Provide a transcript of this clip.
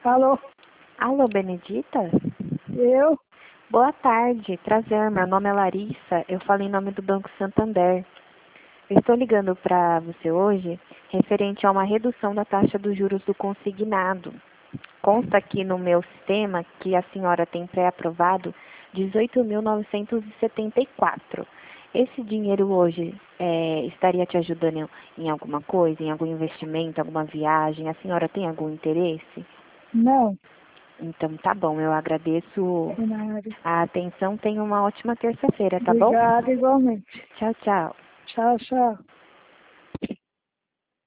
Alô, Alô, Benedita? eu? Boa tarde, prazer, meu nome é Larissa, eu falo em nome do Banco Santander. Eu estou ligando para você hoje referente a uma redução da taxa dos juros do consignado. Consta aqui no meu sistema que a senhora tem pré-aprovado 18.974. Esse dinheiro hoje estaria te ajudando em alguma coisa, em algum investimento, alguma viagem? A senhora tem algum interesse? Não, Então tá bom, eu agradeço de nada. a atenção. Tenha uma ótima terça-feira, tá bom? Obrigada igualmente. Tchau, tchau. Tchau, tchau.